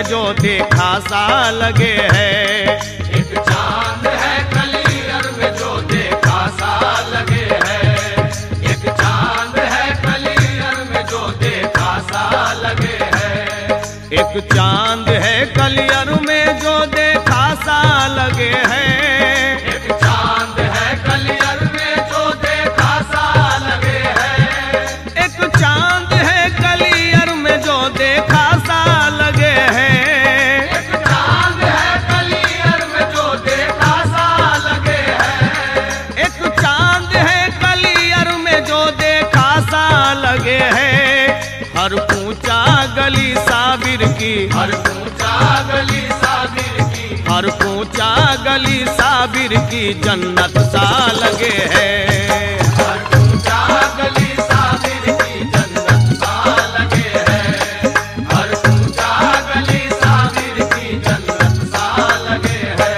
जो देखा सा लगे है। एक चांद है कलियर में जो देखा सा लगे है। एक चांद है कलियर में जो देखा सा लगे है। एक चांद है कलियर में जो देखा सा लगे है। एक चांद है कलियर में जो देखा सा लगे है। एक चांद है कलियर में जो देखा सा लगे है। एक चांद है कलियर में जो देखा सा लगे है। एक चांद है कलियर में जो देखा सा लगे है। हर ऊंचा गली साबिर की, हर ऊंचा गली साबिर की, हर ऊंचा गली साबिर की जन्नत सा लगे है। हर ऊंचा गली साबिर की जन्नत सा लगे है। हर ऊंचा गली साबिर की जन्नत सा लगे है।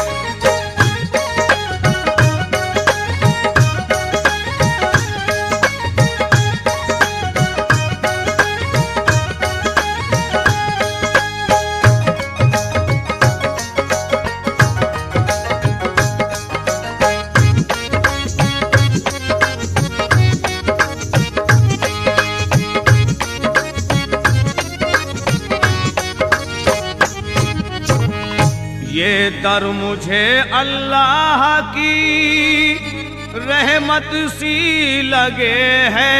ये दर मुझे अल्लाह की रहमत सी लगे है।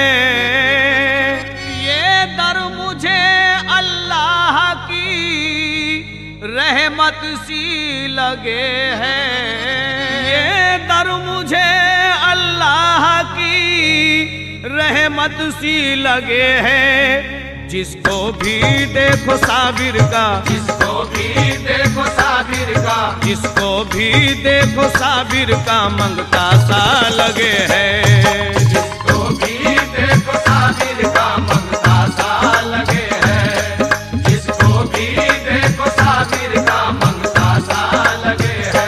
ये दर मुझे अल्लाह की रहमत सी लगे है। ये दर मुझे अल्लाह की रहमत सी लगे है। जिसको भी देखो साबिर का, जिसको भी देखो साबिर का, जिसको भी देखो साबिर का मंगता सा लगे है। जिसको भी देखो साबिर का मंगता सा लगे है। जिसको भी देखो साबिर का मंगता सा लगे है।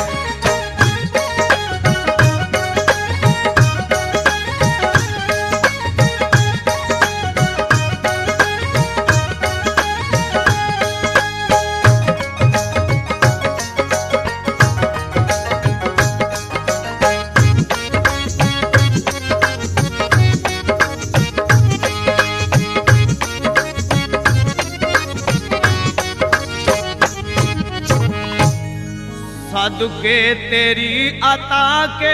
सदके तेरी अता के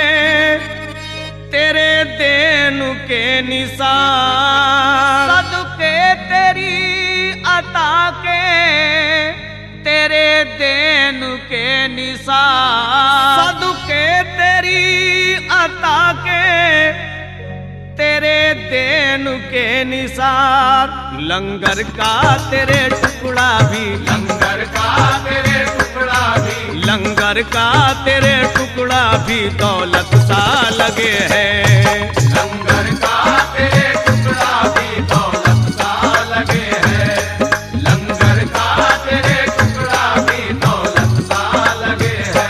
तेरे देन के निसार। सदके तेरी अता के तेरे देन के निसार। सदके तेरी अता के तेरे देन के निसार। लंगर का तेरे टुकड़ा भी, लंगर का तेरे टुकड़ा भी, लंगर का तेरे टुकड़ा भी दौलत सा लगे है। लंगर का तेरे टुकड़ा भी दौलत सा लगे है। लंगर का तेरे टुकड़ा भी दौलत सा लगे है।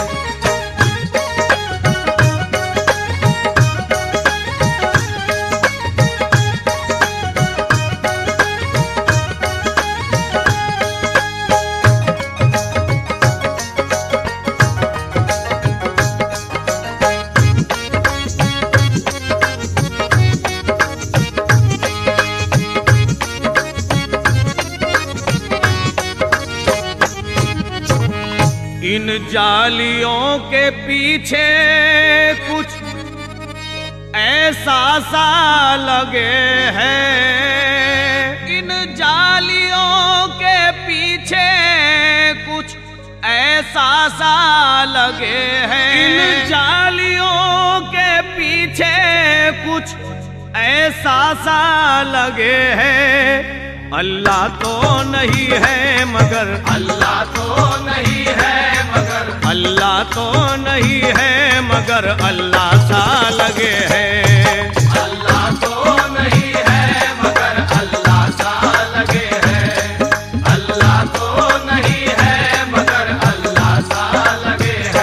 इन जालियों के पीछे कुछ ऐसा सा लगे है। इन जालियों के पीछे कुछ ऐसा सा लगे है। इन जालियों के पीछे कुछ ऐसा सा लगे है। अल्लाह तो नहीं है मगर, अल्लाह तो नहीं है मगर, अल्लाह तो नहीं है मगर अल्लाह सा लगे है। अल्लाह तो नहीं है मगर अल्लाह सा लगे है। अल्लाह तो नहीं है मगर अल्लाह सा लगे है।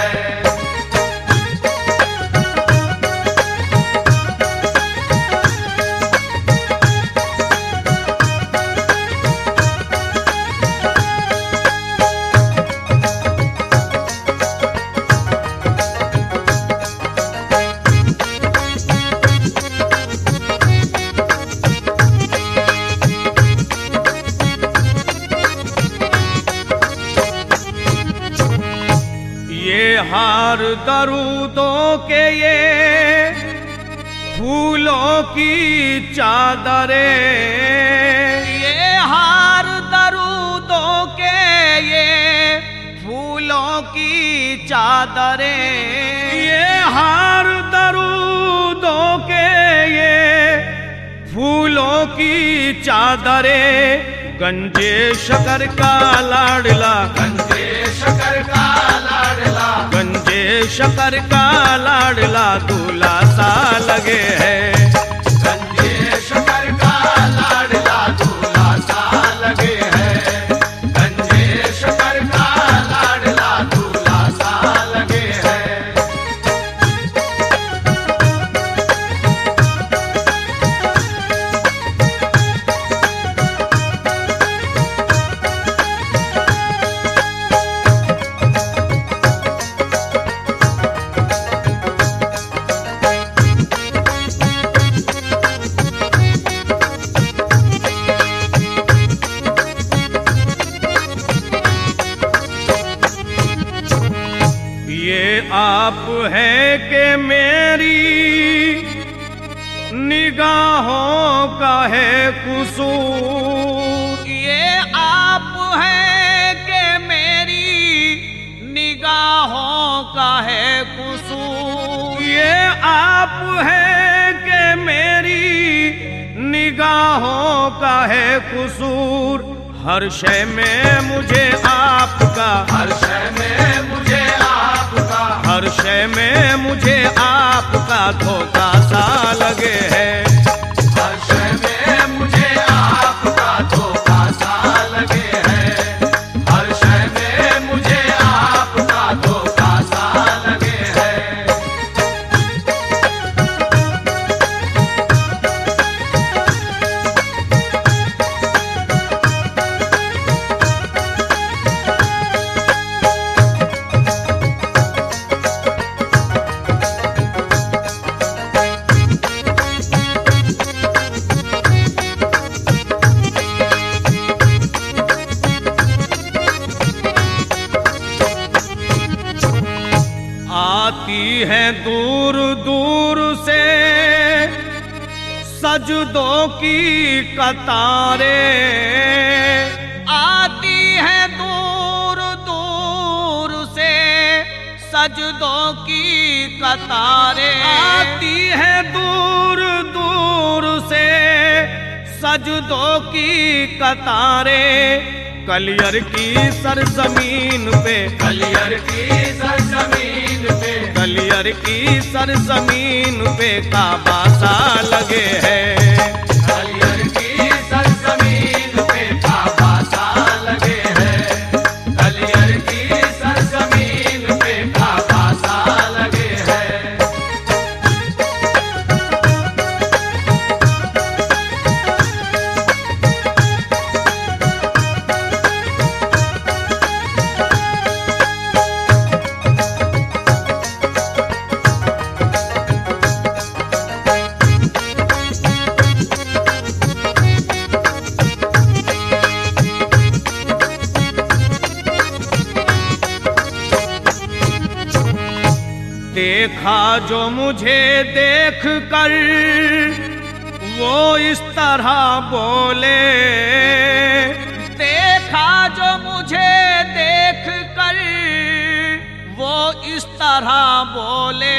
हार दरूदों के ये फूलों की चादरें, ये हार दरूदों के ये फूलों की चादरें, ये हार दरूदों के ये फूलों की चादरें। गंजे शकर का लाडला, गंजे शकर का लाडला, गंजे शकर का लाडला दूल्हा सा लगे है। गंजे शकर का लाडला दूल्हा सा लगे है। गंजे शकर का लाडला दूल्हा सा लगे है। आप है कि मेरी निगाहों का है कुसूर, ये आप है कि मेरी निगाहों का है कुसूर, ये आप है कि मेरी निगाहों का है कुसूर। हर शय में मुझे आपका, हर शय में मुझे आपका, हर शय में मुझे आपका धोखा सा लगे है। हर शय में मुझे आपका धोखा सा लगे है। हर शय में मुझे आपका धोखा सा लगे है। आती है दूर दूर से सजदों की कतारें, आती है दूर दूर से सजदों की कतारें, आती है दूर दूर से सजदों की कतारें। कलियर की सरजमीन पे, कलियर की सरजमीन पे, कलियर की सरजमीन पे काबा सा लगे है। कलियर की सरजमीन पे काबा सा लगे है। कलियर की सरजमीन पे काबा सा लगे है। देखा जो मुझे देख कर वो इस तरह बोले, देखा जो मुझे देख कर वो इस तरह बोले,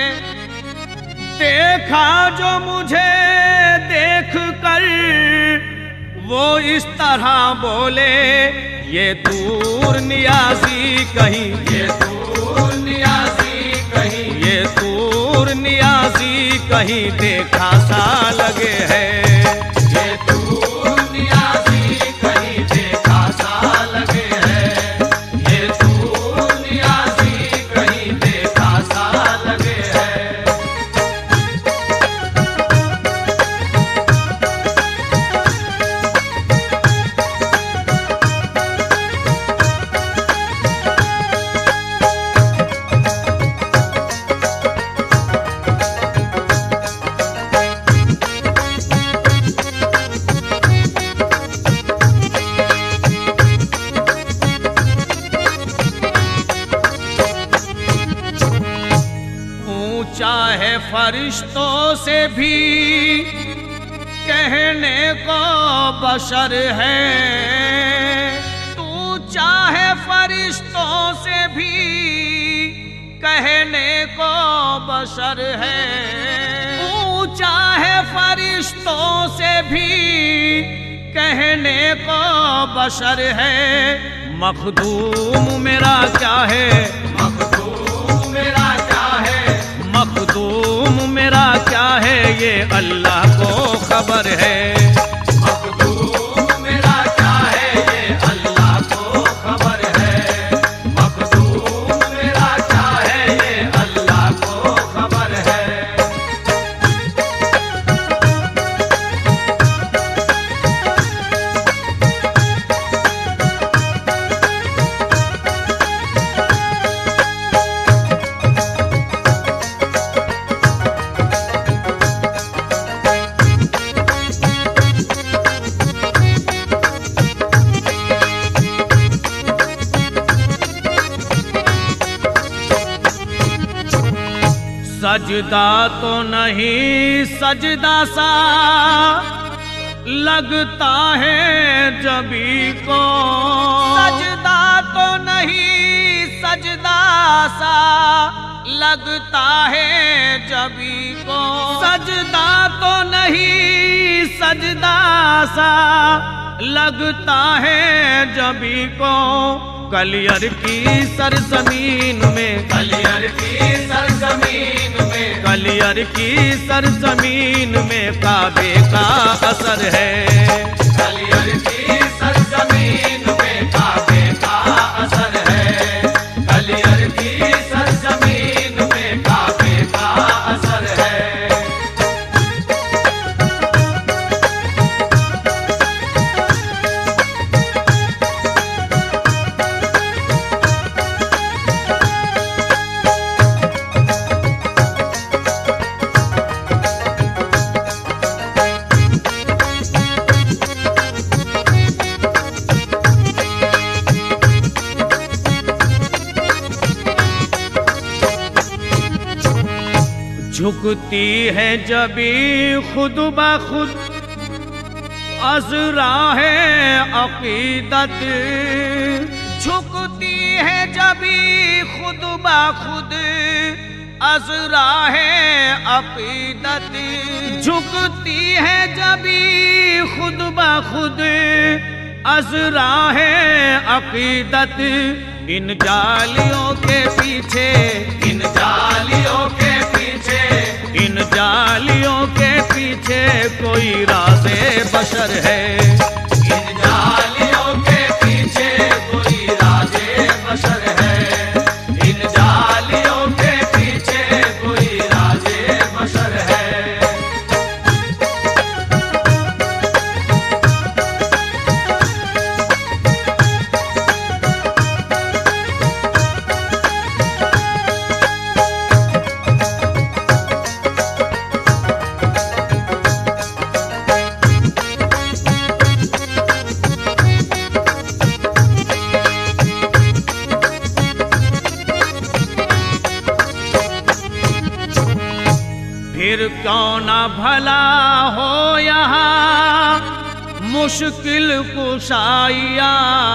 देखा जो मुझे देख कर वो इस तरह बोले। ये दूर नियाज़ी कहीं, ये दूर नियाज़ी कहीं, ये दूर नियाज़ी कहीं देखा सा लगे है। ये दूर नियाज़ी कहीं देखा सा लगे है। ये दूर नियाज़ी कहीं देखा सा लगे है। फरिश्तों से भी कहने को बशर है, तू चाहे फरिश्तों से भी कहने को बशर है, तू चाहे फरिश्तों से भी कहने को बशर है। मखदूम मेरा क्या है, मखदूम मेरा क्या है, मखदूम मेरा क्या है, ये अल्लाह को खबर है। मखदूम मेरा क्या है, ये अल्लाह को खबर है। मखदूम मेरा क्या है, ये अल्लाह को खबर है। सजदा तो नहीं सजदा सा लगता है जबी को, सजदा तो नहीं सजदा सा लगता है जबी को, सजदा तो नहीं सजदा सा लगता है जबी को। कलियर की सरजमीन में, कलियर की सरजमीन में, कलियर की सरजमीन में काबे का असर है। कलियर की सरजमीन में काबे का असर है। कलियर की सरजमीन में काबे का असर है। झुकती है जबी खुद ब खुद अज़रा है अकीदत, झुकती है जबी खुद ब खुद अज़रा है अकीदत, झुकती है जबी खुद ब खुद अज़रा है अकीदत। इन जालियों के पीछे, इन जालियों के पीछे, इन जालियों के पीछे कोई राज़े बशर है। इन जालियों के पीछे कोई राज़े बशर है। इन जालियों के पीछे कोई राज़े बशर है। फिर क्यों ना भला हो यहाँ मुश्किल कुशाइया,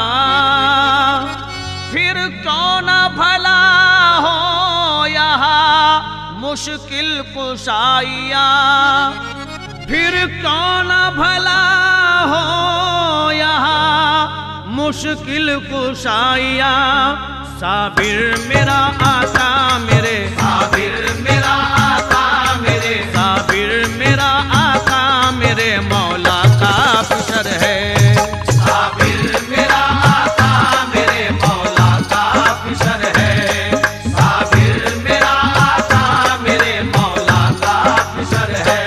फिर क्यों ना भला हो यहाँ मुश्किल कुशाइया, फिर क्यों ना भला हो यहाँ मुश्किल कुशाइया। साबिर मेरा आका मेरे, साबिर मेरा आका मेरे, साबिर मेरा आका मेरे मौला का फिशर है। साबिर मेरा आका मेरे मौला का फिशर है। साबिर मेरा आका मेरे मौला का फिशर है।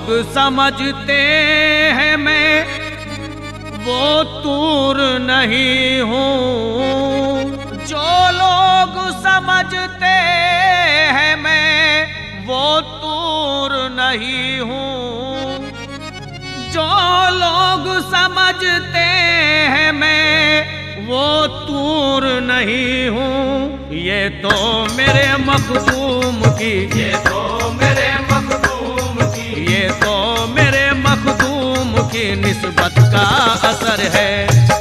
लोग समझते हैं मैं वो तूर नहीं हूँ, जो लोग समझते हैं मैं वो तूर नहीं हूँ, जो लोग समझते हैं मैं वो तूर नहीं हूँ। ये तो मेरे मखदूम की, ये तो मेरे मखदूम की, ये तो मेरे मखदूम की निस्बत का असर है।